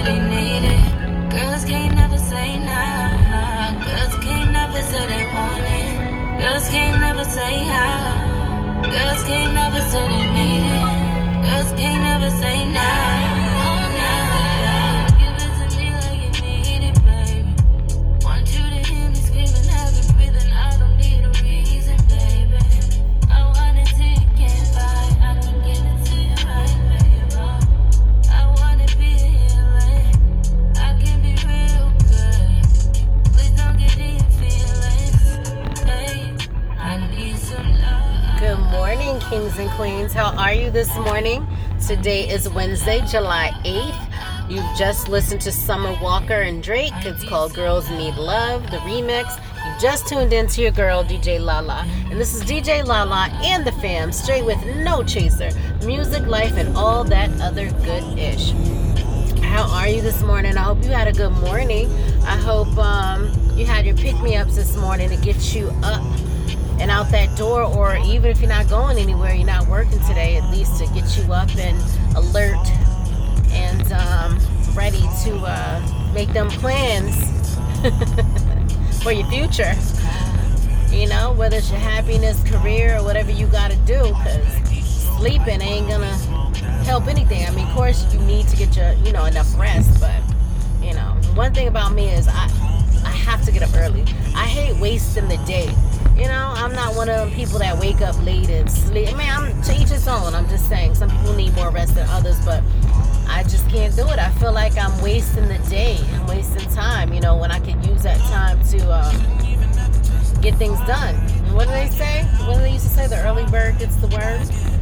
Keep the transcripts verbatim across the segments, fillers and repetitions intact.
really need it. Girls can't never say nah. Girls can't never say they want it. Girls can't never say how. Girls can't never say they need it. Girls can't never say nah. Oh, nah. Give it to me like you need it, baby. Want you to hear me screaming, heavy breathing. I don't need a reason, baby. I want it till you can't fight. I can give it to you right, baby. I want to be healing. I can be real good. Please don't get in your feelings. Hey, I need some love. Good morning, kings and queens. How are you this morning? Today is Wednesday, July eighth. You've just listened to Summer Walker and Drake. It's called Girls Need Love, the remix. You just tuned into your girl, D J Lala. And this is D J Lala and the fam, straight with no chaser. Music, life, and all that other good-ish. How are you this morning? I hope you had a good morning. I hope um, you had your pick-me-ups this morning to get you up and out that door, or even if you're not going anywhere, you're not working today, at least to get you up and alert and um, ready to uh, make them plans for your future. You know, whether it's your happiness, career, or whatever you got to do, because sleeping ain't gonna help anything. I mean, of course, you need to get your, you know, enough rest, but, you know, one thing about me is I, I have to get up early. I hate wasting the day. You know, I'm not one of them people that wake up late and sleep. I mean, I'm to each his own. I'm just saying, some people need more rest than others, but I just can't do it. I feel like I'm wasting the day. I'm wasting time, you know, when I could use that time to um, get things done. And what do they say? What do they used to say? The early bird gets the worm.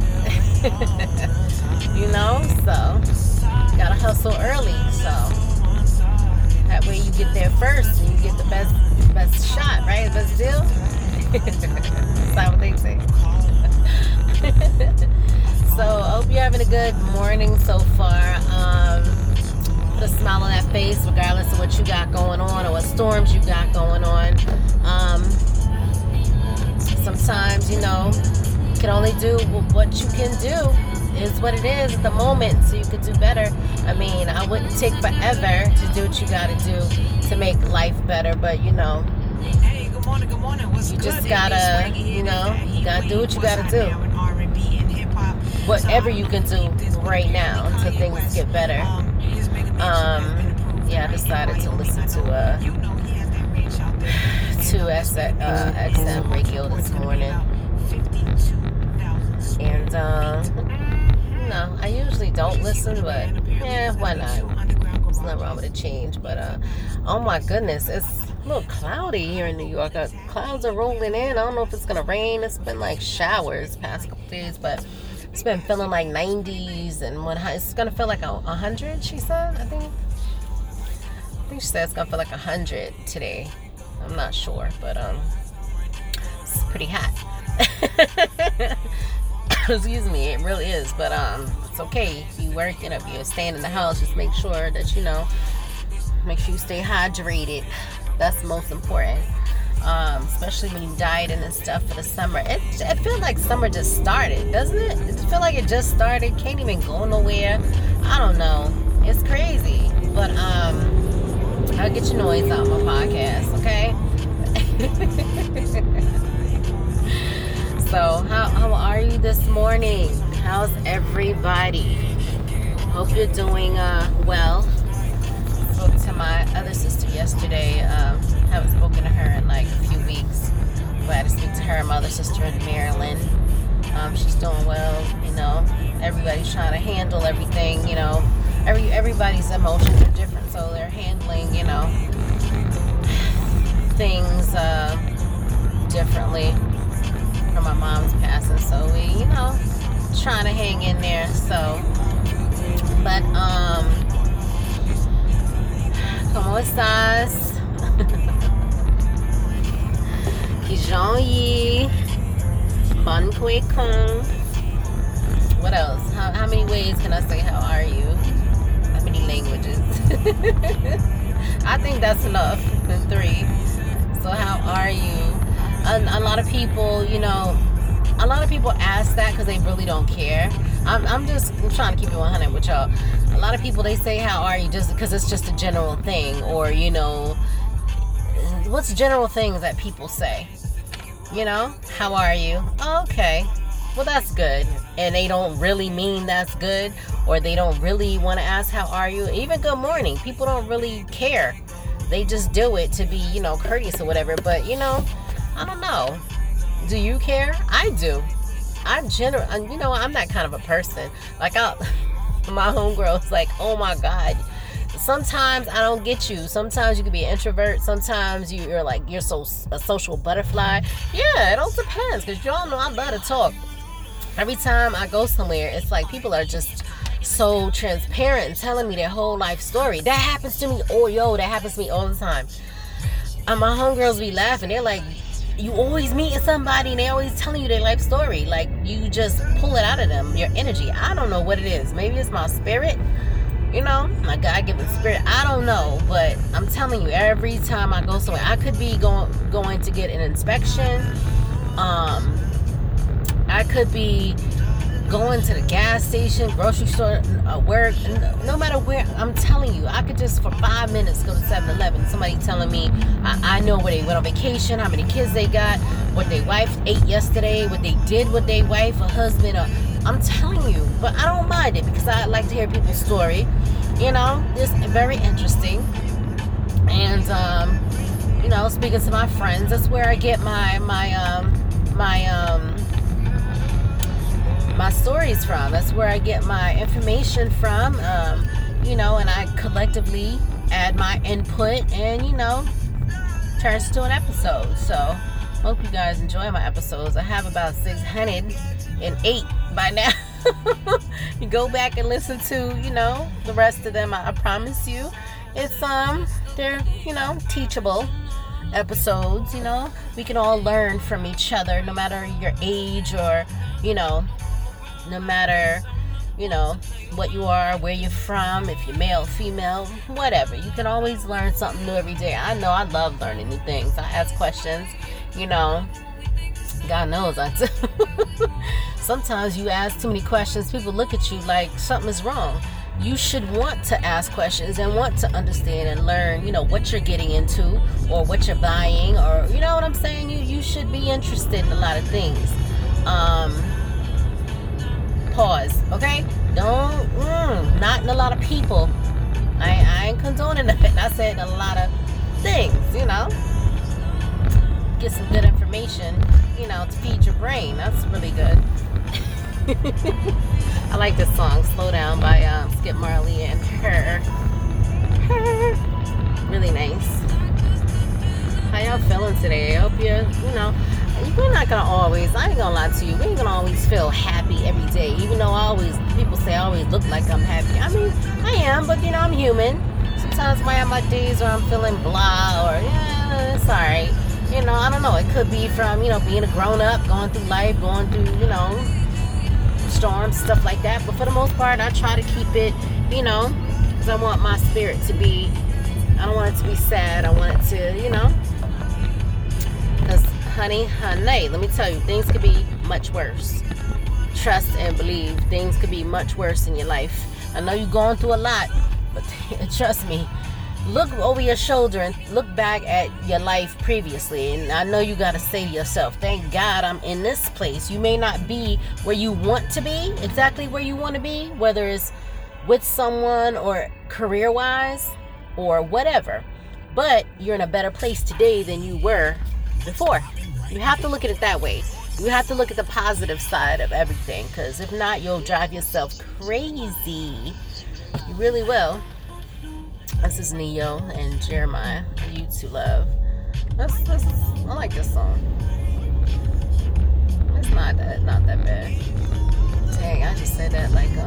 You know, so gotta hustle early. So that way you get there first and you get the best best shot, right? Best deal. That's not what they say. So I hope you're having a good morning so far. Um, put a smile on that face regardless of what you got going on or what storms you got going on. Um, sometimes, you know, you can only do what you can do. Is what it is at the moment, so you could do better. I mean, I wouldn't take forever to do what you got to do to make life better, but you know, you just gotta, you know, you gotta do what you gotta do. Whatever you can do right now until things get better. Um, yeah, I decided to listen to uh, to S- uh, X M radio this morning, and uh, no, I usually don't listen, but yeah, why not? There's nothing wrong with a change, but uh, oh my goodness, it's a little cloudy here in New York. Uh, clouds are rolling in. I don't know if it's gonna rain. It's been like showers past couple days, but it's been feeling like nineties and what it's gonna feel like a, a hundred. She said, I think. I think she said it's gonna feel like a hundred today. I'm not sure, but um, it's pretty hot. Excuse me, it really is, but um, it's okay. If you work and if you're staying in the house, just make sure that you know, make sure you stay hydrated. That's most important, um, especially when you're dieting and stuff for the summer. It, it feels like summer just started, doesn't it? It feel like it just started. Can't even go nowhere. I don't know. It's crazy, but um, I'll get your noise out my podcast, okay? So, how how are you this morning? How's everybody? Hope you're doing uh, well. Spoke to my other sister yesterday. Um, haven't spoken to her in like a few weeks. Glad to speak to her. My other sister in Maryland. Um, she's doing well. You know, everybody's trying to handle everything. You know, every everybody's emotions are different, so they're handling, you know, things uh, differently. From my mom's passing, so we, you know, trying to hang in there. So, but um. ¿Cómo estás? Kijonyi. Bankwe Kung. What else? How, how many ways can I say how are you? How many languages? I think that's enough. The three. So how are you? A, a lot of people, you know, a lot of people ask that because they really don't care. I'm, I'm just I'm trying to keep it one hundred with y'all. A lot of people, they say, how are you, just because it's just a general thing, or, you know, what's general things that people say? You know, how are you? Oh, okay. Well, that's good. And they don't really mean that's good, or they don't really want to ask, how are you? Even good morning. People don't really care. They just do it to be, you know, courteous or whatever. But, you know, I don't know. Do you care? I do. I general, you know, I'm that kind of a person. Like, I, my homegirl's like, oh my God. Sometimes I don't get you. Sometimes you can be an introvert. Sometimes you, you're like, you're so a social butterfly. Yeah, it all depends. Because y'all know I love to talk. Every time I go somewhere, it's like people are just so transparent and telling me their whole life story. That happens to me. Oh, yo, that happens to me all the time. And my homegirls be laughing. They're like, you always meeting somebody and they always telling you their life story. Like, you just pull it out of them, your energy. I don't know what it is. Maybe it's my spirit, you know, my God-given spirit. I don't know, but I'm telling you, every time I go somewhere, I could be going going to get an inspection. Um, I could be going to the gas station, grocery store, uh, work, no, no matter where. I'm telling you, I could just for five minutes go to seven eleven. Somebody telling me I, I know where they went on vacation, how many kids they got, what their wife ate yesterday, what they did with their wife or husband. Or, I'm telling you, but I don't mind it because I like to hear people's story. You know, it's very interesting. And um, you know, speaking to my friends, that's where I get my my um, my um. my stories from. That's where I get my information from, um, you know, and I collectively add my input and, you know, turns to an episode. So, hope you guys enjoy my episodes. I have about six hundred eight by now. You go back and listen to, you know, the rest of them. I, I promise you. It's, um, they're, you know, teachable episodes, you know. We can all learn from each other, no matter your age or, you know, no matter, you know, what you are, where you're from, if you're male, female, whatever. You can always learn something new every day. I know I love learning new things. I ask questions, you know. God knows I do. Sometimes you ask too many questions, people look at you like something is wrong. You should want to ask questions and want to understand and learn, you know, what you're getting into or what you're buying, or, you know what I'm saying? You, you should be interested in a lot of things. Um... Pause, okay? Don't, mm, not in a lot of people. I, I ain't condoning it. I said a lot of things, you know? Get some good information, you know, to feed your brain. That's really good. I like this song, Slow Down, by um, Skip Marley and Her. Her. Really nice. How y'all feeling today? I hope you're, you know, we're not gonna always, I ain't gonna lie to you, we ain't gonna always feel happy every day, even though I always, people say I always look like I'm happy. I mean, I am, but you know, I'm human. Sometimes I have my days where I'm feeling blah, or yeah, it's alright. You know, I don't know, it could be from, you know, being a grown up, going through life, going through, you know, storms, stuff like that. But for the most part, I try to keep it, you know, because I want my spirit to be, I don't want it to be sad, I want it to, you know, because honey, honey, let me tell you, things could be much worse. Trust and believe, things could be much worse in your life. I know you're going through a lot, but trust me, look over your shoulder and look back at your life previously. And I know you got to say to yourself, thank God I'm in this place. You may not be where you want to be, exactly where you want to be, whether it's with someone or career-wise or whatever. But you're in a better place today than you were before. You have to look at it that way. You have to look at the positive side of everything, because if not, you'll drive yourself crazy. You really will. This is Neo and Jeremiah, You Two Love. That's, that's, I like this song. It's not that, not that bad. Dang, I just said that like,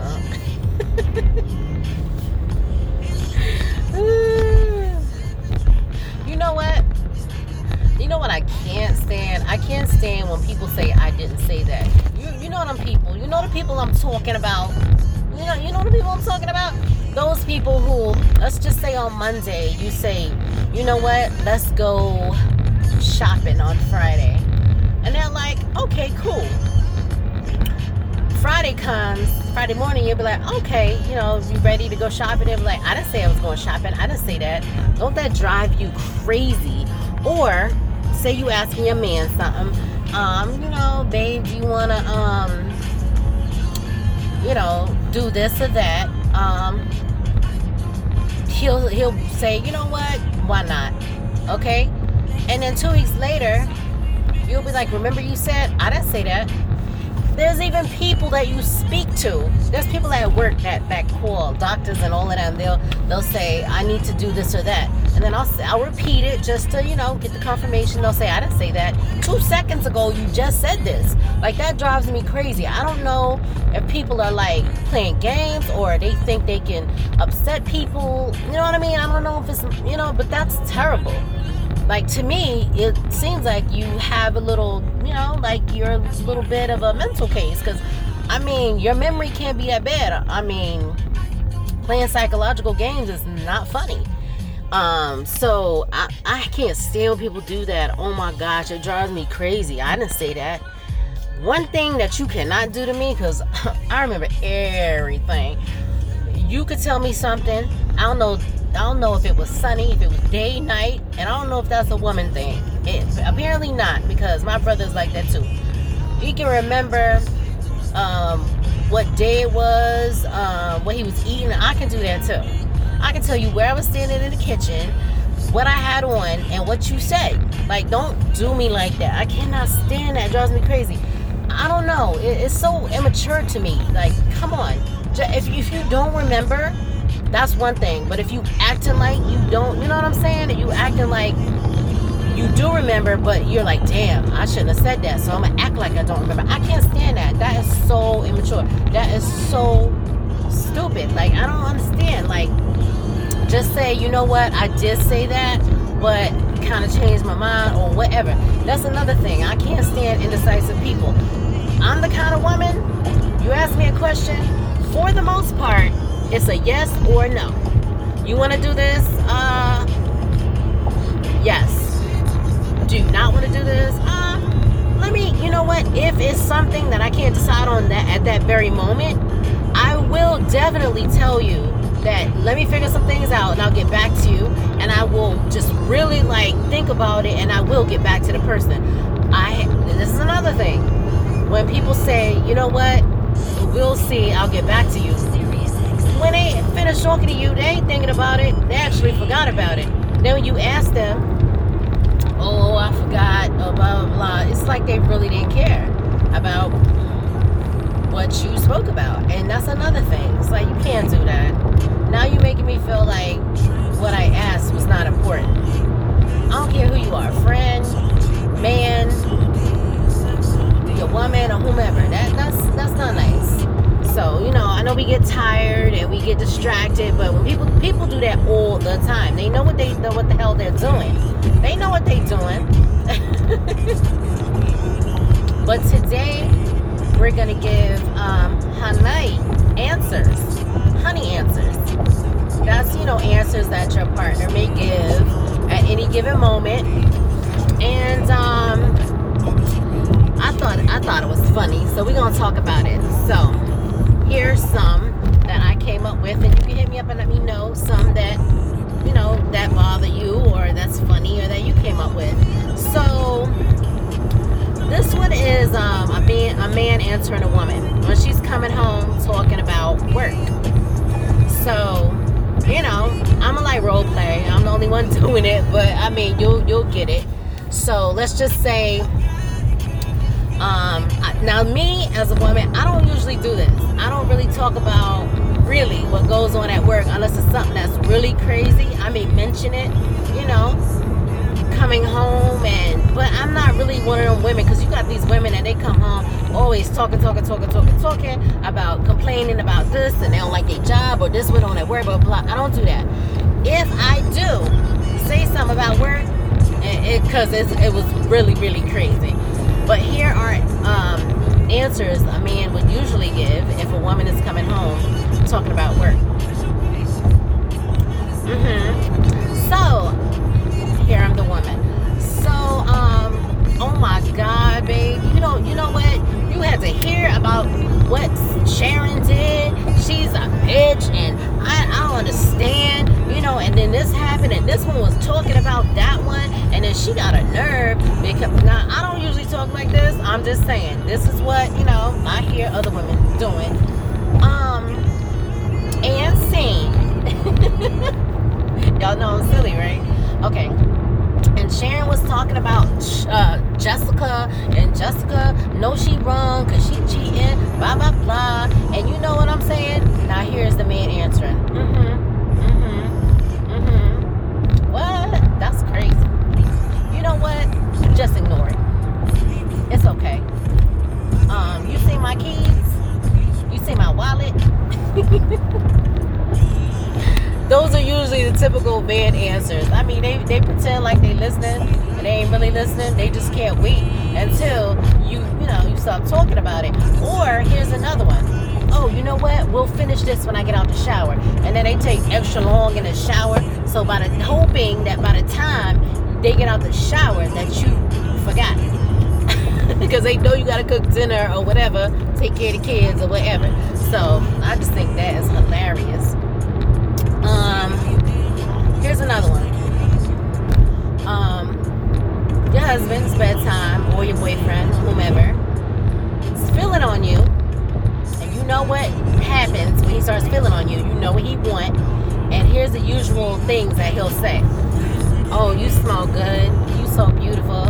um... you know what? You know what I can't stand? I can't stand when people say I didn't say that. You, you know them people. You know the people I'm talking about. You know, you know the people I'm talking about? Those people who, let's just say on Monday, you say, you know what? Let's go shopping on Friday. And they're like, okay, cool. Friday comes, Friday morning, you'll be like, okay, you know, you ready to go shopping? They'll be like, I didn't say I was going shopping. I didn't say that. Don't that drive you crazy? Or say you asking your man something, um, you know, babe, do you want to, um, you know, do this or that? Um, he'll, he'll say, you know what? Why not? Okay? And then two weeks later, you'll be like, remember you said, I didn't say that. There's even people that you speak to. There's people at work that, that call, doctors and all of them. They'll they'll say, I need to do this or that. And then I'll say, I'll repeat it just to, you know, get the confirmation. They'll say, I didn't say that. Two seconds ago, you just said this. Like, that drives me crazy. I don't know if people are, like, playing games or they think they can upset people. You know what I mean? I don't know if it's, you know, but that's terrible. Like, to me, it seems like you have a little, you know, like you're a little bit of a mental case. Because, I mean, your memory can't be that bad. I mean, playing psychological games is not funny. Um, so, I, I can't stand when people do that. Oh, my gosh, it drives me crazy. I didn't say that. One thing that you cannot do to me, because I remember everything. You could tell me something. I don't know. I don't know if it was sunny, if it was day, night, and I don't know if that's a woman thing. It, apparently not, because my brother's like that too. He can remember um, what day it was, um, what he was eating. I can do that too. I can tell you where I was standing in the kitchen, what I had on, and what you said. Like, don't do me like that. I cannot stand that. It drives me crazy. I don't know. It, it's so immature to me. Like, come on. If, if you don't remember, that's one thing. But if you acting like you don't, you know what I'm saying? You acting like you do remember, but you're like, damn, I shouldn't have said that, so I'm gonna act like I don't remember. I can't stand that. That is so immature. That is so stupid. Like, I don't understand. Like, just say, you know what, I did say that, but kind of changed my mind or whatever. That's another thing. I can't stand indecisive people. I'm the kind of woman, you ask me a question, for the most part, it's a yes or no. You want to do this? Uh, yes. Do you not want to do this? Uh, let me, you know what? If it's something that I can't decide on that at that very moment, I will definitely tell you that let me figure some things out and I'll get back to you. And I will just really like think about it and I will get back to the person. I, this is another thing. When people say, you know what? We'll see. I'll get back to you. When they finish talking to you, they ain't thinking about it. They actually forgot about it. Then when you ask them, oh, I forgot, oh, blah, blah, blah. It's like they really didn't care about what you spoke about. And that's another thing. It's like, you can't do that. Now you're making me feel like what I asked was not important. I don't care who you are, friend, man, your woman, or whomever. That, that's, that's not nice. So, you know, I know we get tired and we get distracted, but when people people do that all the time, they know what they know what the hell they're doing. They know what they're doing. But today we're gonna give um, honey answers, honey answers. That's, you know, answers that your partner may give at any given moment. And um, I thought I thought it was funny, so we're gonna talk about it. So. Here's some that I came up with, and you can hit me up and let me know some that, you know, that bother you or that's funny or that you came up with. So this one is um, a man, a man answering a woman when she's coming home talking about work. So, you know, I'm a like role play. I'm the only one doing it, but I mean, you'll you'll get it. So let's just say. Um, now me as a woman, I don't usually do this. I don't really talk about really what goes on at work unless it's something that's really crazy. I may mention it, you know, coming home and, but I'm not really one of them women, because you got these women and they come home always talking, talking, talking, talking, talking about complaining about this and they don't like their job or this went on at work, blah, blah, blah. I don't do that. If I do say something about work, because it, it, it was really, really crazy. But here are um, answers a man would usually give if a woman is coming home talking about work. Mm-hmm. So, here I'm the woman. So, um, oh my God, babe, you know, you know what? You had to hear about what Sharon did, she's a bitch, and I, I don't understand, you know, and then this happened, and this one was talking about that one, and then she got a nerve, because, now, I don't usually talk like this, I'm just saying, this is what, you know, I hear other women doing, um, and seen, y'all know I'm silly, right? Okay, and Sharon was talking about uh, Jessica, and Jessica, no, she wrong, because she cheating, blah, blah, blah, and you know what I'm saying? Now here's the man answering, mm-hmm, mm-hmm, mm-hmm, what? That's crazy. You know what? Just ignore it. It's okay. Um, you see my keys? You see my wallet? Those are usually the typical man answers. I mean, they, they pretend like they listening, and they ain't really listening. They just can't wait until you, you know, you stop talking about it. Or here's another one. Oh, you know what? We'll finish this when I get out the shower. And then they take extra long in the shower. So by the hoping that by the time they get out the shower that you forgot. Because they know you got to cook dinner or whatever, take care of the kids or whatever. So I just think that is hilarious. Um, here's another one. Um, your husband's bedtime or your boyfriend, whomever, is feeling on you, and you know what happens when he starts feeling on you. You know what he wants, and here's the usual things that he'll say. Oh, you smell good. You so beautiful.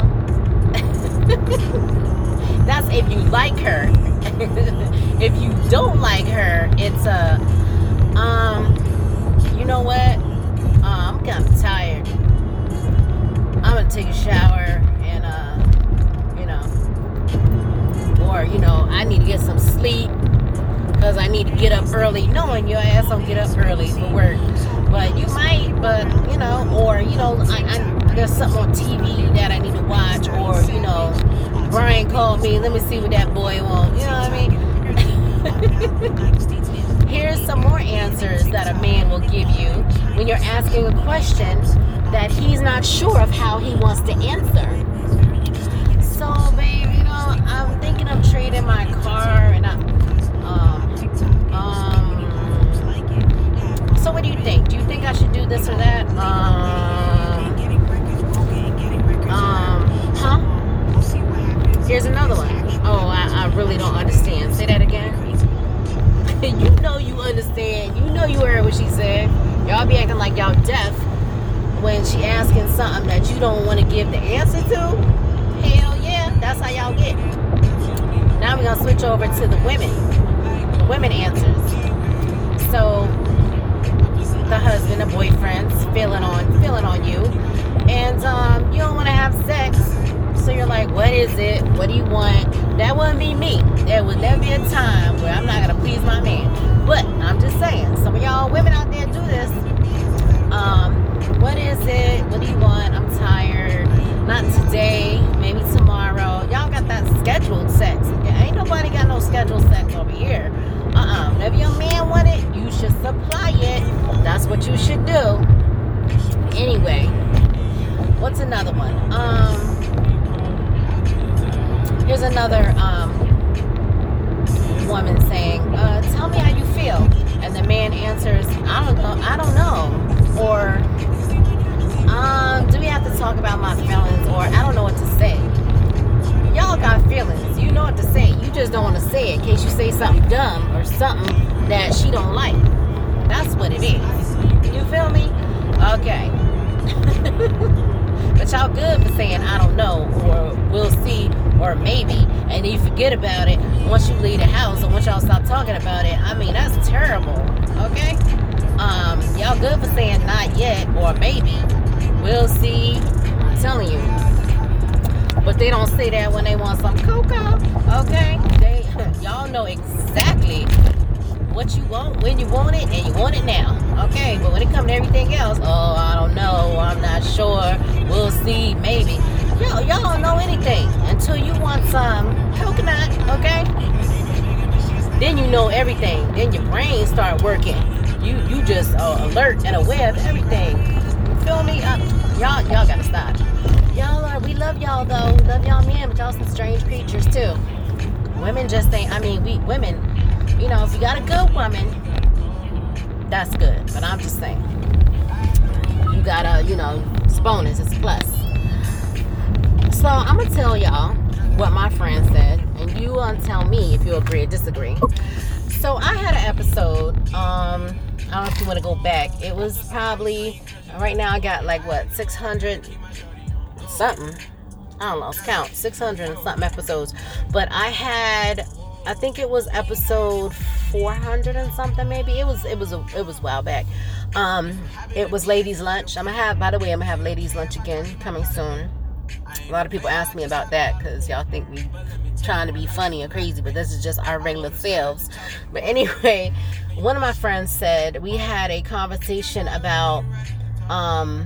That's if you like her. If you don't like her, it's a, um, you know what? Uh, I'm kind of tired. I'm gonna take a shower and, uh, you know, or, you know, I need to get some sleep because I need to get up early. Knowing your ass don't get up early for work. But you might, but, you know, or, you know, I, I, there's something on T V that I need to watch, or, you know, Brian called me, let me see what that boy wants. You know what I mean? Here's some more answers that a man will give you when you're asking a question that he's not sure of how he wants to answer. So, babe, you know, I'm thinking of trading my car, and I, um, um, so what do you think? Do you think I should do this or that? Um, um, huh? Here's another one. Oh, I, I really don't understand. Say that again. You know you understand. You know you heard what she said. Y'all be acting like y'all deaf when she asking something that you don't want to give the answer to. Hell yeah, that's how y'all get. Now we're gonna switch over to the women. Women answers. So the husband, the boyfriend's feeling on feeling on you, and um, you don't want to have sex. So you're like, what is it? What do you want? That wouldn't be me. There would never be a time where I'm not going to please my man. But I'm just saying, some of y'all women out there do this. Um, what is it? What do you want? I'm tired. Not today. Maybe tomorrow. Y'all got that scheduled sex. Yeah, ain't nobody got no scheduled sex over here. Uh-uh. Whenever your man want it, you should supply it. That's what you should do. Anyway, what's another one? Um... Here's another um, woman saying, uh, tell me how you feel. And the man answers, I don't know, I don't know. Or, um, do we have to talk about my feelings? Or, I don't know what to say. Y'all got feelings. You know what to say. You just don't want to say it in case you say something dumb or something that she don't like. That's what it is. You feel me? Okay. But y'all good for saying, I don't know, or we'll see, or maybe, and then you forget about it once you leave the house, or once y'all stop talking about it. I mean, that's terrible, okay? Um, y'all good for saying not yet, or maybe, we'll see, I'm telling you. But they don't say that when they want some cocoa, okay? They, y'all know exactly what you want, when you want it, and you want it now, okay? But when it comes to everything else, oh, I don't know, I'm not sure, we'll see, maybe. Yo, y'all don't know anything until you want some coconut, okay? Then you know everything. Then your brain start working. You you just uh, alert and aware of everything. You feel me? Uh, y'all y'all gotta stop. Y'all are, we love y'all though. We love y'all men, but y'all some strange creatures too. Women just think, I mean, we women You know, if you got a good woman, that's good. But I'm just saying, you gotta, you know, it's bonus, it's plus. So I'm gonna tell y'all what my friend said, and you gonna tell me if you agree or disagree. So I had an episode, um, I don't know if you want to go back. It was probably, right now I got like what, six hundred something. I don't know, let's count, six hundred and something episodes. But I had, I think it was episode four hundred and something maybe. It was, it was, a, it was a while back. Um, it was Ladies Lunch. I'm gonna have, by the way, I'm gonna have Ladies Lunch again coming soon. A lot of people ask me about that because y'all think we trying to be funny or crazy, but this is just our regular selves. But anyway, one of my friends said we had a conversation about um,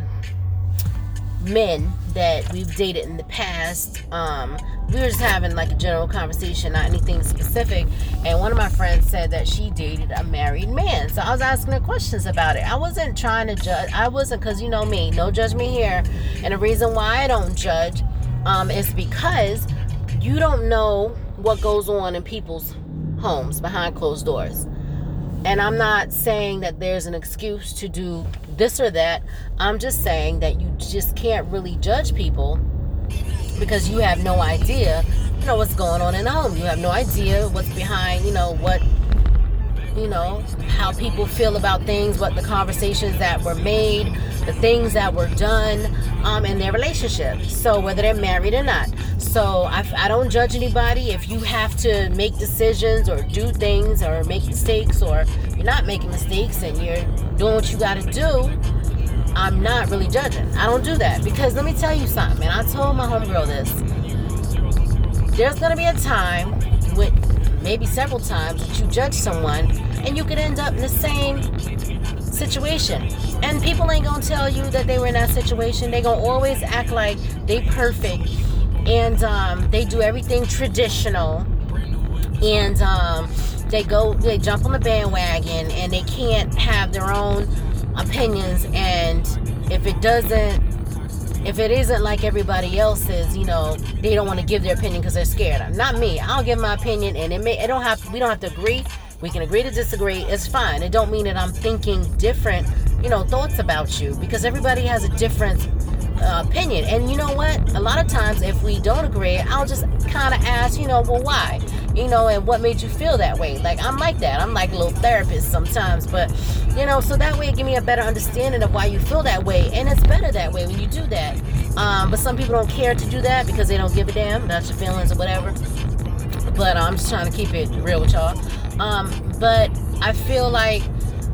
men that we've dated in the past. Um, we were just having like a general conversation, not anything specific. And one of my friends said that she dated a married man. So I was asking her questions about it. I wasn't trying to judge. I wasn't, because you know me, no judgment here. And the reason why I don't judge um, is because you don't know what goes on in people's homes behind closed doors. And I'm not saying that there's an excuse to do this or that. I'm just saying that you just can't really judge people because you have no idea, you know, what's going on in the home. You have no idea what's behind, you know, what, you know, how people feel about things, what the conversations that were made, the things that were done um, in their relationship. So whether they're married or not. So I, I don't judge anybody. If you have to make decisions or do things or make mistakes, or you're not making mistakes and you're doing what you got to do, I'm not really judging. I don't do that because let me tell you something, and I told my homegirl this. There's going to be a time, with maybe several times, that you judge someone and you could end up in the same situation. And people ain't going to tell you that they were in that situation. They're going to always act like they perfect and um, they do everything traditional. And um, they go, they jump on the bandwagon and they can't have their own opinions, and if it doesn't if it isn't like everybody else's, you know, they don't want to give their opinion because they're scared. Not me. I'll give my opinion, and it may it don't have we don't have to agree. We can agree to disagree. It's fine. It don't mean that I'm thinking different, you know, thoughts about you, because everybody has a different uh, opinion. And you know what? A lot of times if we don't agree, I'll just kind of ask, you know, well, why? You know, and what made you feel that way? Like, I'm like that. I'm like a little therapist sometimes, but, you know, so that way it give me a better understanding of why you feel that way. And it's better that way when you do that. Um, but some people don't care to do that because they don't give a damn about your feelings or whatever. But uh, I'm just trying to keep it real with y'all. Um, but I feel like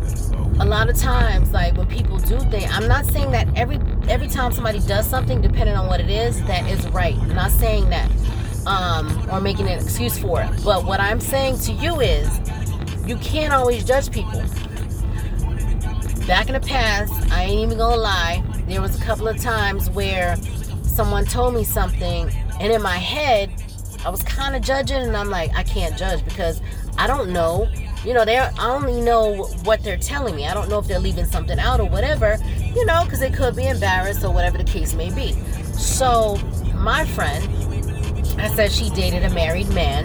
a lot of times, like when people do things, I'm not saying that every every time somebody does something, depending on what it is, that is right. I'm not saying that. Um, or making an excuse for it. But what I'm saying to you is, you can't always judge people. Back in the past, I ain't even gonna lie, there was a couple of times where someone told me something, and in my head, I was kind of judging, and I'm like, I can't judge because I don't know. You know, they I only know what they're telling me. I don't know if they're leaving something out or whatever, you know, because they could be embarrassed or whatever the case may be. So, my friend, I said she dated a married man,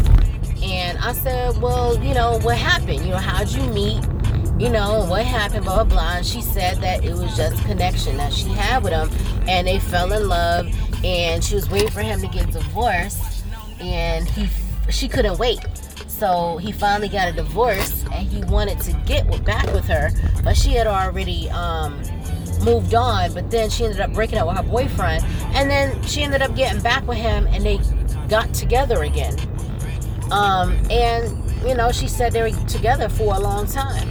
and I said, well, you know, what happened? You know, how'd you meet? You know, what happened, blah, blah, blah. And she said that it was just a connection that she had with him, and they fell in love, and she was waiting for him to get divorced, and he, she couldn't wait. So he finally got a divorce, and he wanted to get back with her, but she had already um, moved on. But then she ended up breaking up with her boyfriend, and then she ended up getting back with him, and they got together again. Um, and you know, she said they were together for a long time.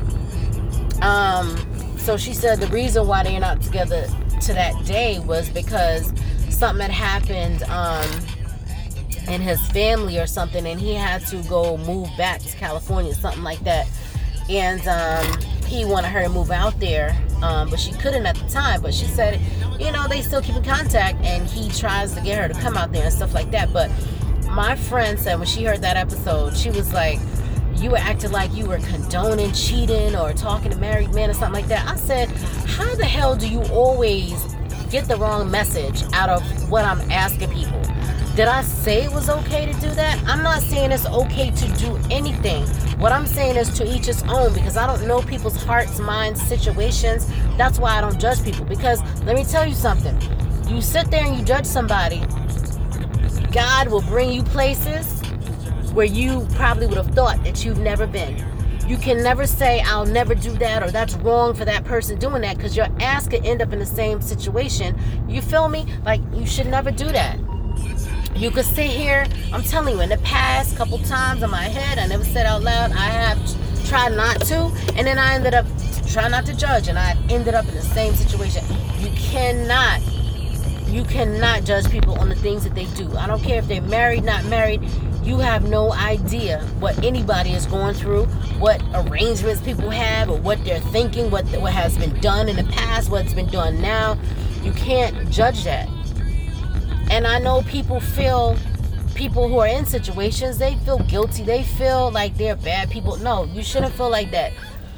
Um, so she said the reason why they're not together to that day was because something had happened um, in his family or something, and he had to go move back to California, something like that. And um, he wanted her to move out there, um, but she couldn't at the time. But she said, you know, they still keep in contact, and he tries to get her to come out there and stuff like that. But my friend said when she heard that episode, she was like, you were acting like you were condoning cheating or talking to married men or something like that. I said, how the hell do you always get the wrong message out of what I'm asking people? Did I say it was okay to do that? I'm not saying it's okay to do anything. What I'm saying is to each his own, because I don't know people's hearts, minds, situations. That's why I don't judge people. Because let me tell you something. You sit there and you judge somebody, God will bring you places where you probably would have thought that you've never been. You can never say, I'll never do that, or that's wrong for that person doing that, because your ass could end up in the same situation. You feel me? Like, you should never do that. You could sit here, I'm telling you, in the past couple times in my head, I never said out loud, I have tried not to, and then I ended up trying not to judge, and I ended up in the same situation. You cannot, you cannot judge people on the things that they do. I don't care if they're married, not married. You have no idea what anybody is going through, what arrangements people have, or what they're thinking, what what has been done in the past, what's been done now. You can't judge that. And I know people feel, people who are in situations, they feel guilty. They feel like they're bad people. No, you shouldn't feel like that.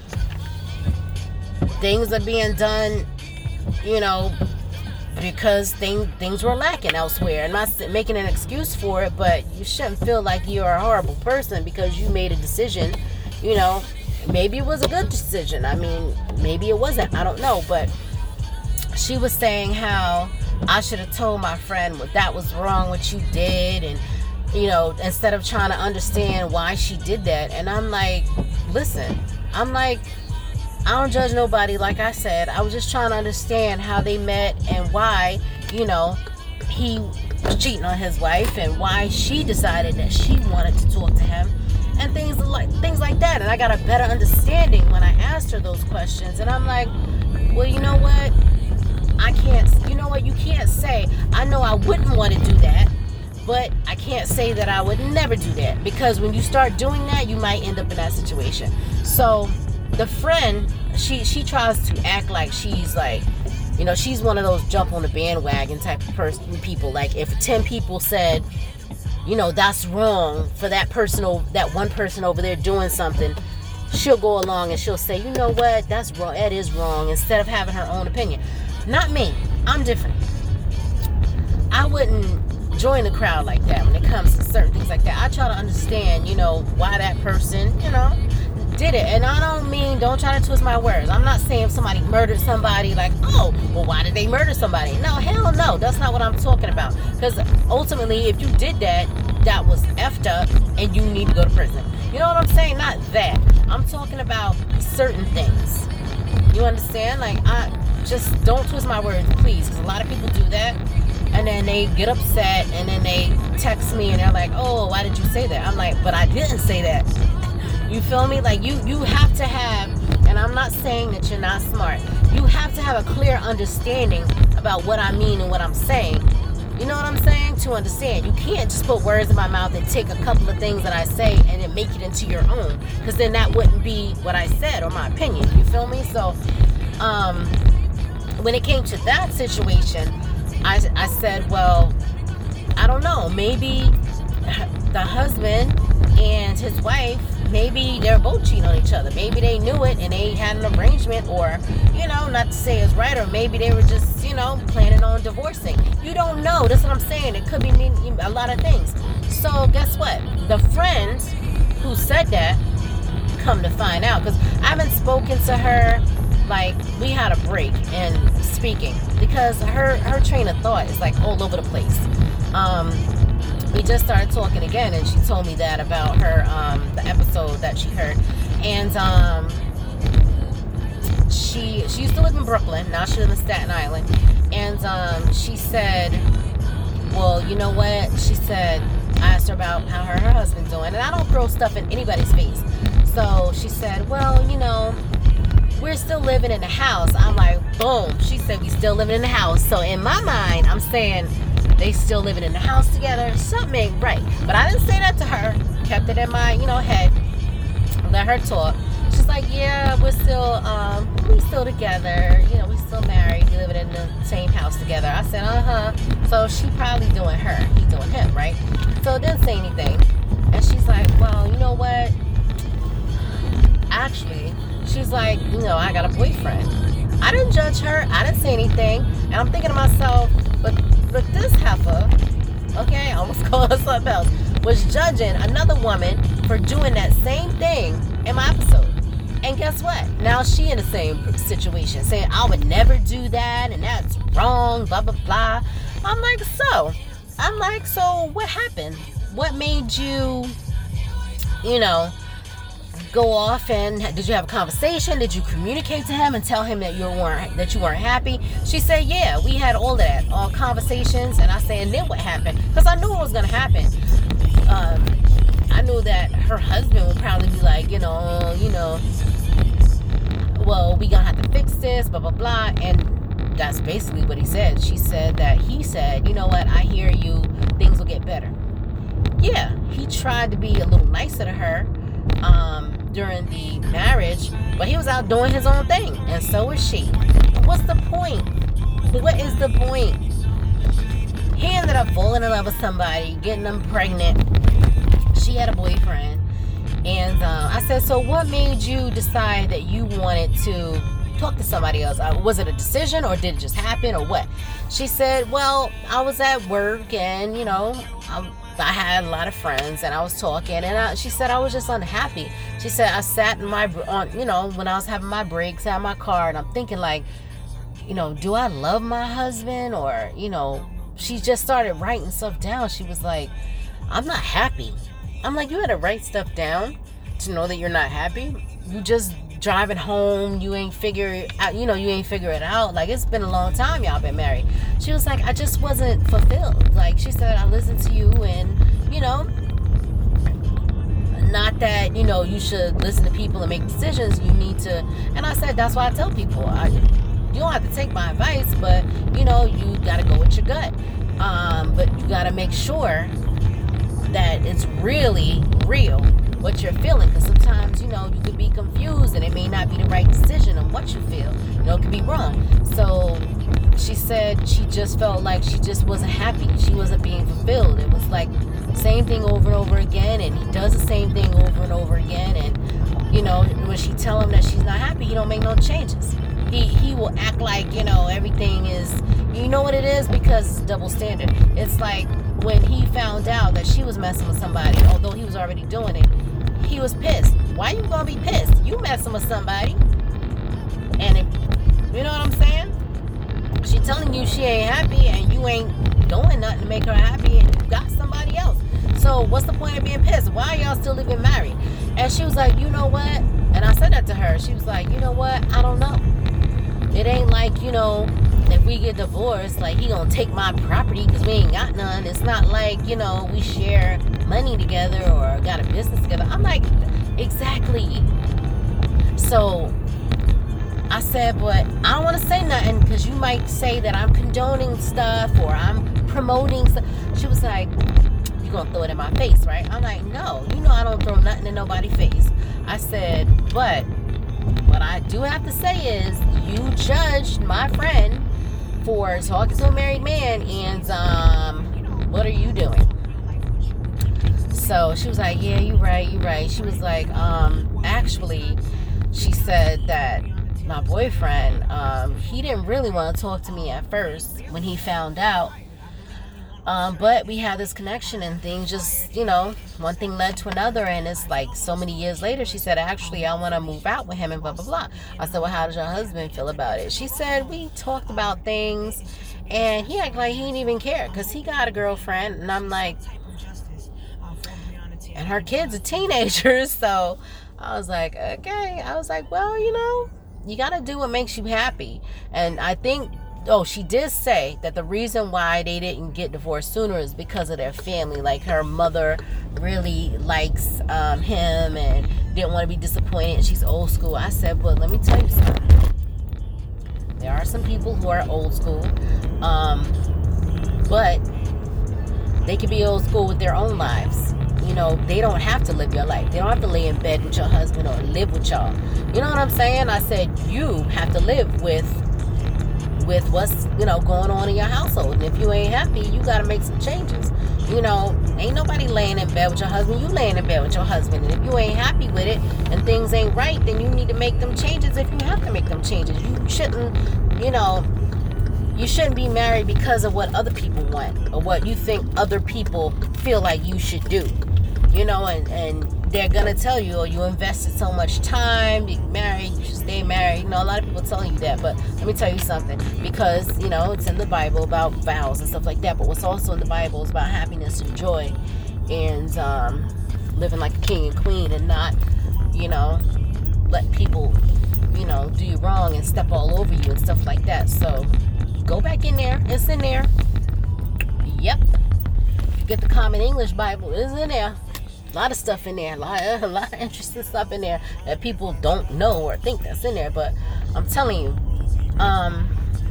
Things are being done, you know, because thing, things were lacking elsewhere. I'm not making an excuse for it, but you shouldn't feel like you're a horrible person because you made a decision. You know, maybe it was a good decision. I mean, maybe it wasn't. I don't know. But she was saying how I should have told my friend what that was wrong, what you did, and, you know, instead of trying to understand why she did that. And I'm like, listen, I'm like, I don't judge nobody. Like I said, I was just trying to understand how they met and why, you know, he was cheating on his wife and why she decided that she wanted to talk to him and things like things like that. And I got a better understanding when I asked her those questions. And I'm like, well, you know what? I can't, you know what? You can't say, I know I wouldn't want to do that, but I can't say that I would never do that, because when you start doing that, you might end up in that situation. So the friend, she she tries to act like she's like, you know, she's one of those jump on the bandwagon type of person, people. Like if ten people said, you know, that's wrong for that person, that one person over there doing something, she'll go along and she'll say, you know what, that's wrong, that is wrong, instead of having her own opinion. Not me. I'm different. I wouldn't join the crowd like that when it comes to certain things like that. I try to understand, you know, why that person, you know, did it. And I don't mean, don't try to twist my words. I'm not saying if somebody murdered somebody, like, oh, well, why did they murder somebody? No, hell no. That's not what I'm talking about. Because ultimately, if you did that, that was effed up and you need to go to prison. You know what I'm saying? Not that. I'm talking about certain things. You understand? Like, I just don't twist my words, please. Because a lot of people do that. And then they get upset and then they text me and they're like, oh, why did you say that? I'm like, but I didn't say that. You feel me? Like, you, you have to have, and I'm not saying that you're not smart, you have to have a clear understanding about what I mean and what I'm saying. You know what I'm saying? To understand. You can't just put words in my mouth and take a couple of things that I say and then make it into your own. Because then that wouldn't be what I said or my opinion. You feel me? So, um, when it came to that situation, I, I said, well, I don't know. Maybe the husband and his wife, maybe they're both cheating on each other. Maybe they knew it and they had an arrangement, or, you know, not to say it's right, or maybe they were just, you know, planning on divorcing. You don't know. That's what I'm saying. It could be a lot of things. So guess what? The friend who said that, come to find out, because I haven't spoken to her. Like, we had a break in speaking because her her train of thought is like all over the place. Um, we just started talking again, and she told me that about her um, the episode that she heard, and um, she she used to live in Brooklyn. Now she lives in Staten Island, and um, she said, well, you know what? She said, I asked her about how her, her husband's doing, and I don't throw stuff in anybody's face. So she said, well, you know, we're still living in the house. I'm like, boom. She said we still living in the house. So in my mind, I'm saying they still living in the house together. Something ain't right. But I didn't say that to her. Kept it in my, you know, head. Let her talk. She's like, yeah, we're still, um, we still together. You know, we still married. We living in the same house together. I said, uh-huh. So she probably doing her. He doing him, right? So I didn't say anything. And she's like, well, you know what? Actually, she's like, you know, I got a boyfriend. I didn't judge her. I didn't say anything. And I'm thinking to myself, but but this heifer, okay, I almost called her something else, was judging another woman for doing that same thing in my episode. And guess what? Now she in the same situation, saying I would never do that and that's wrong, blah, blah, blah. I'm like, so, I'm like, so what happened? What made you, you know, go off and did you have a conversation? Did you communicate to him and tell him that you weren't that you weren't happy? She said, yeah, we had all that, all conversations. And I said, and then what happened? Because I knew it was gonna happen. Um, I knew that her husband would probably be like, you know, you know, well, we gonna have to fix this, blah blah blah. And that's basically what he said. She said that he said, you know what? I hear you. Things will get better. Yeah, he tried to be a little nicer to her. Um, during the marriage, but he was out doing his own thing, and so was she. What's the point? What is the point? He ended up falling in love with somebody, getting them pregnant. She had a boyfriend, and uh, I said, so what made you decide that you wanted to talk to somebody else? Uh, was it a decision, or did it just happen, or what? She said, well, I was at work, and you know, I I had a lot of friends, and I was talking, and I, she said I was just unhappy. She said I sat in my, on, you know, when I was having my breaks, out in my car, and I'm thinking like, you know, do I love my husband? Or, you know, she just started writing stuff down. She was like, I'm not happy. I'm like, you had to write stuff down to know that you're not happy? You just driving home, you ain't figure it out, you know, you ain't figure it out. Like, it's been a long time y'all been married. She was like, I just wasn't fulfilled. Like, she said, I listened to you, and, you know, not that, you know, you should listen to people and make decisions. You need to, and I said, that's why I tell people, I, you don't have to take my advice, but, you know, you got to go with your gut. Um, but you got to make sure that it's really real what you're feeling, because sometimes, you know, you could be confused and it may not be the right decision on what you feel. You know, it could be wrong. So she said she just felt like she just wasn't happy. She wasn't being fulfilled. It was like same thing over and over again, and he does the same thing over and over again. And, you know, when she tell him that she's not happy, he don't make no changes. He he will act like, you know, everything is, you know what it is, because it's double standard. It's like when he found out that she was messing with somebody, although he was already doing it, he was pissed. Why you gonna be pissed? You messing with somebody. And if, you know what I'm saying? She telling you she ain't happy, and you ain't doing nothing to make her happy, and you got somebody else. So what's the point of being pissed? Why are y'all still even married? And she was like, you know what? And I said that to her. She was like, you know what? I don't know. It ain't like, you know, if we get divorced, like, he gonna take my property because we ain't got none. It's not like, you know, we share money together or got a business together. I'm like, exactly. So I said, but I don't want to say nothing because you might say that I'm condoning stuff or I'm promoting stuff. She was like, you gonna throw it in my face, right? I'm like, no, you know I don't throw nothing in nobody's face. I said, but what I do have to say is you judged my friend for talking to a married man, and um, what are you doing? So she was like, yeah, you're right, you're right. She was like, um, actually, she said that my boyfriend, um, he didn't really want to talk to me at first when he found out. Um, but we had this connection and things just, you know, one thing led to another. And it's like so many years later, she said, actually, I want to move out with him and blah, blah, blah. I said, well, how does your husband feel about it? She said, we talked about things and he acted like he didn't even care because he got a girlfriend. And I'm like, and her kids are teenagers. So I was like, okay. I was like, well, you know, you got to do what makes you happy. And I think, oh, she did say that the reason why they didn't get divorced sooner is because of their family. Like, her mother really likes um, him and didn't want to be disappointed. She's old school. I said, but let me tell you something. There are some people who are old school, um, but they can be old school with their own lives. You know, they don't have to live your life. They don't have to lay in bed with your husband or live with y'all. You know what I'm saying? I said, you have to live with with what's, you know, going on in your household. And if you ain't happy, you got to make some changes. You know, ain't nobody laying in bed with your husband. You laying in bed with your husband. And if you ain't happy with it and things ain't right, then you need to make them changes if you have to make them changes. You shouldn't, you know, you shouldn't be married because of what other people want or what you think other people feel like you should do. You know, and, and they're going to tell you, oh, you invested so much time being married, you should stay married. You know, a lot of people telling you that, but let me tell you something. Because, you know, it's in the Bible about vows and stuff like that, but what's also in the Bible is about happiness and joy and um, living like a king and queen and not, you know, let people, you know, do you wrong and step all over you and stuff like that. So go back in there. It's in there. Yep. You get the Common English Bible. It's in there. A lot of stuff in there, a lot, of, a lot of interesting stuff in there that people don't know or think that's in there. But I'm telling you, um,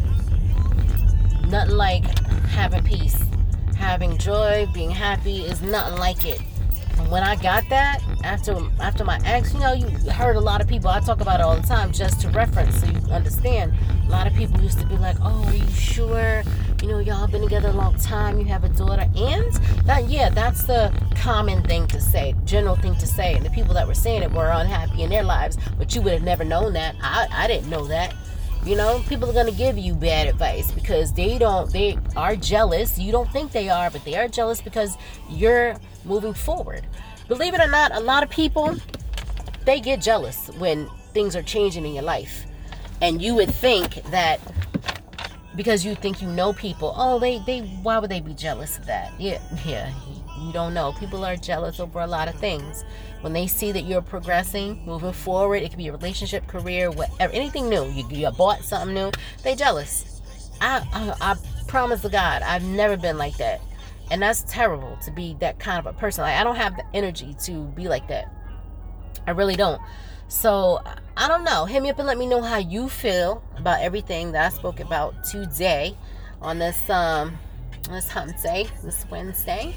nothing like having peace, having joy, being happy is nothing like it. And when I got that after after my ex, you know, you heard a lot of people. I talk about it all the time just to reference so you understand. A lot of people used to be like, "Oh, are you sure? You know, y'all been together a long time. You have a daughter." And that, yeah, that's the common thing to say, general thing to say. And the people that were saying it were unhappy in their lives, but you would have never known that. I, I didn't know that. You know, people are going to give you bad advice because they don't, they are jealous. You don't think they are, but they are jealous because you're moving forward. Believe it or not, a lot of people, they get jealous when things are changing in your life. And you would think that because you think you know people, oh, they, they, why would they be jealous of that? Yeah, yeah, you don't know. People are jealous over a lot of things. When they see that you're progressing, moving forward, it could be a relationship, career, whatever, anything new. You, you bought something new, they jealous. I, I, I promise to God, I've never been like that. And that's terrible to be that kind of a person. Like, I don't have the energy to be like that. I really don't. So, I don't know. Hit me up and let me know how you feel about everything that I spoke about today on this, um, this hump day, this Wednesday.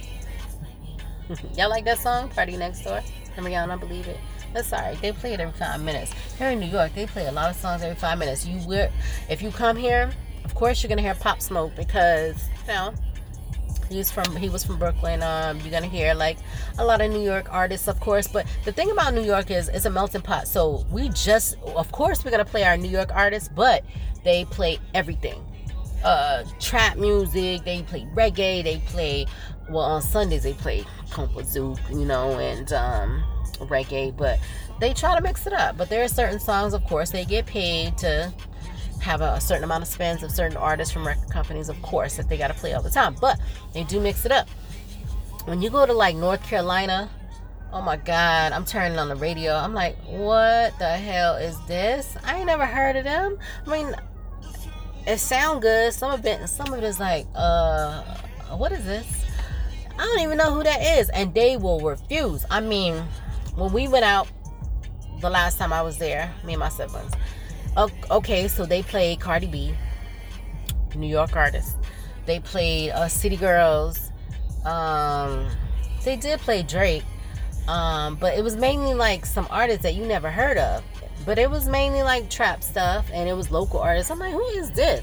Y'all like that song, Party Next Door? Remember, y'all don't believe it? That's alright. They play it every five minutes. Here in New York, they play a lot of songs every five minutes. You will, if you come here, of course you're gonna hear Pop Smoke because, you know, he's from he was from Brooklyn. Um, you're gonna hear like a lot of New York artists, of course. But the thing about New York is it's a melting pot. So we just, of course, we're gonna play our New York artists, but they play everything. Uh, trap music. They play reggae. They play. Well, on Sundays they play compa zouk, you know, and um, reggae. But they try to mix it up. But there are certain songs, of course, they get paid to have a, a certain amount of spins of certain artists from record companies, of course, that they got to play all the time. But they do mix it up. When you go to like North Carolina, oh my God, I'm turning on the radio. I'm like, what the hell is this? I ain't never heard of them. I mean, it sound good. Some of it, some of it is like, uh, what is this? I don't even know who that is. And they will refuse. I mean, when we went out the last time I was there, me and my siblings, okay, so they played Cardi B, New York artists. They played uh, City Girls. Um, they did play Drake. Um, but it was mainly like some artists that you never heard of. But it was mainly like trap stuff. And it was local artists. I'm like, who is this?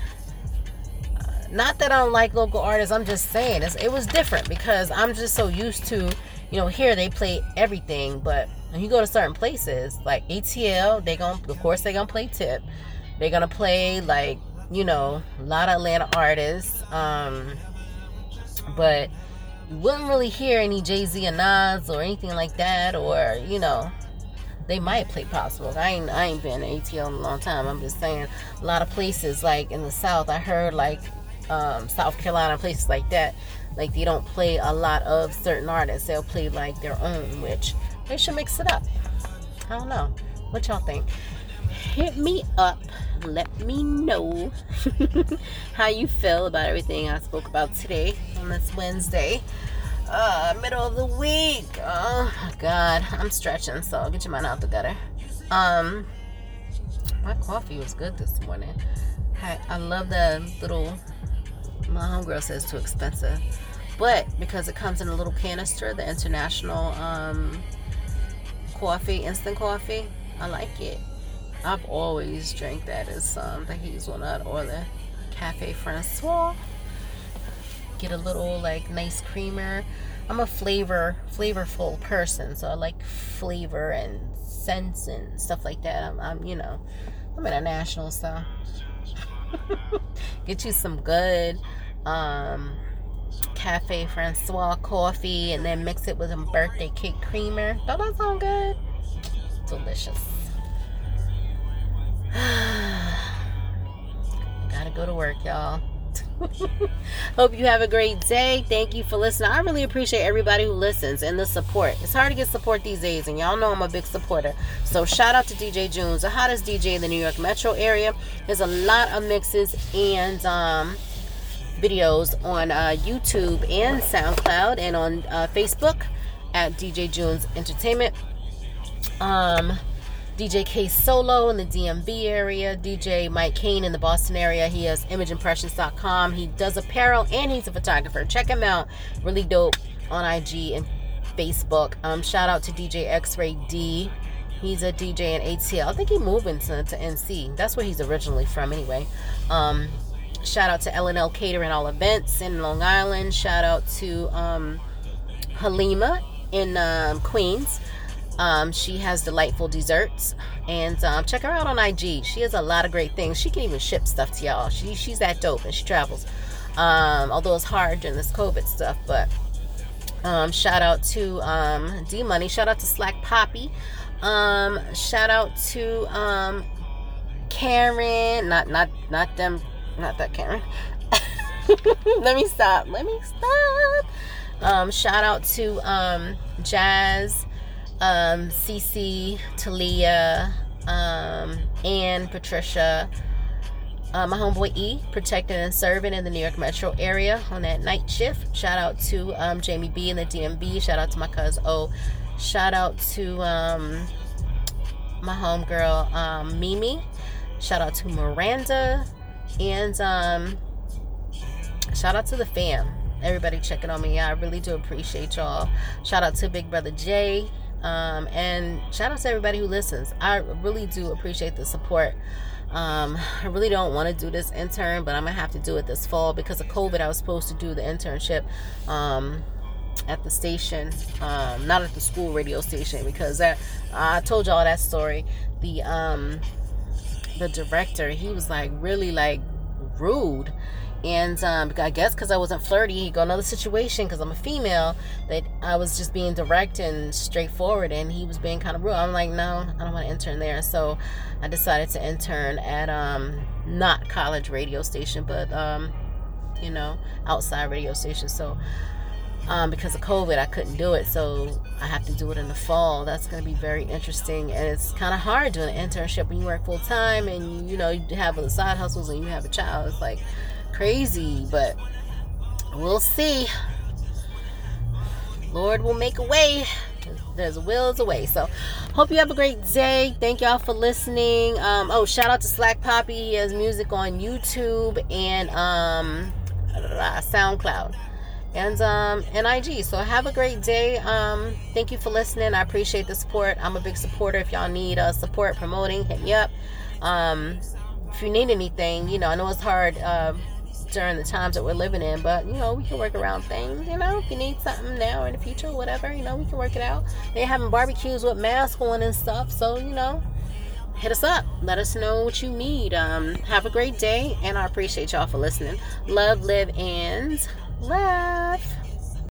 Not that I don't like local artists. I'm just saying it's, it was different because I'm just so used to, you know, here they play everything. But when you go to certain places like A T L, they gonna, of course, they gonna play Tip. They're gonna play like, you know, a lot of Atlanta artists. Um, but you wouldn't really hear any Jay-Z or Nas or anything like that. Or, you know, they might play Pop Smoke. I ain't, I ain't been to A T L in a long time. I'm just saying a lot of places like in the South, I heard like um, South Carolina, places like that, like they don't play a lot of certain artists. They'll play like their own, which they should mix it up. I don't know. What y'all think? Hit me up. Let me know how you feel about everything I spoke about today on this Wednesday. Uh, middle of the week. Oh, God. I'm stretching, so I'll get your mind out the gutter. Um, my coffee was good this morning. I, I love the little... My homegirl says too expensive. But because it comes in a little canister, the International um, coffee, instant coffee, I like it. I've always drank that as um, the hazelnut or the Cafe Francois. Get a little like nice creamer. I'm a flavor, flavorful person, so I like flavor and scents and stuff like that. I'm, I'm you know, I'm international, so Get you some good um, Cafe Francois coffee and then mix it with some birthday cake creamer. Don't that sound good? Delicious. Gotta go to work, y'all. Hope you have a great day. Thank you for listening. I really appreciate everybody who listens and the support. It's hard to get support these days, and y'all know I'm a big supporter. So shout out to D J Junes, the hottest D J in the New York metro area. There's a lot of mixes and um, videos on uh, YouTube and SoundCloud and on uh, Facebook at D J Junes Entertainment. Um... D J K Solo in the D M V area, D J Mike Kane in the Boston area. He has image impressions dot com. He does apparel and he's a photographer. Check him out. Really dope on I G and Facebook. Um, shout out to D J X-Ray D. He's a D J in A T L. I think he moved into to N C. That's where he's originally from anyway. Um, shout out to L and L Catering All Events in Long Island. Shout out to um, Halima in um, Queens. Um, she has delightful desserts, and um, check her out on I G. She has a lot of great things. She can even ship stuff to y'all. She she's that dope, and she travels. Um, although it's hard during this COVID stuff, but um, shout out to um, D Money. Shout out to Slack Poppy. Um, shout out to um, Karen. Not not not them. Not that Karen. Let me stop. Let me stop. Um, shout out to um, Jazz. Um, Cece, Talia, um, Ann, Patricia, uh, my homeboy E, protecting and serving in the New York metro area on that night shift. Shout out to um, Jamie B in the D M V. Shout out to my cousin O. Shout out to um, my homegirl um, Mimi. Shout out to Miranda. And um, shout out to the fam. Everybody checking on me. I really do appreciate y'all. Shout out to Big Brother Jay. Um, and shout out to everybody who listens. I really do appreciate the support. Um, I really don't want to do this intern, but I'm going to have to do it this fall because of COVID. I was supposed to do the internship um, at the station, um, not at the school radio station, because that, I told y'all that story. The, um, the director, he was like really like rude. And um, I guess because I wasn't flirty, he got another situation because I'm a female, that I was just being direct and straightforward, and he was being kind of rude. I'm like, no, I don't want to intern there. So I decided to intern at um, not college radio station, but um, you know, outside radio station. So um, because of COVID, I couldn't do it. So I have to do it in the fall. That's going to be very interesting, and it's kind of hard doing an internship when you work full time and you know you have other side hustles and you have a child. It's like crazy, but we'll see. Lord will make a way. There's a will, is a way. So hope you have a great day. Thank y'all for listening. Um, oh, shout out to Slack Poppy. He has music on YouTube and um, SoundCloud and um, and I G. So have a great day. Um, thank you for listening. I appreciate the support. I'm a big supporter. If y'all need uh, support promoting, hit me up. Um, if you need anything, you know, I know it's hard uh, during the times that we're living in, but you know, we can work around things. You know, if you need something now or in the future, whatever, you know, we can work it out. They're having barbecues with masks on and stuff, so you know, hit us up. Let us know what you need. Um, have a great day, and I appreciate y'all for listening. Love, live, and laugh.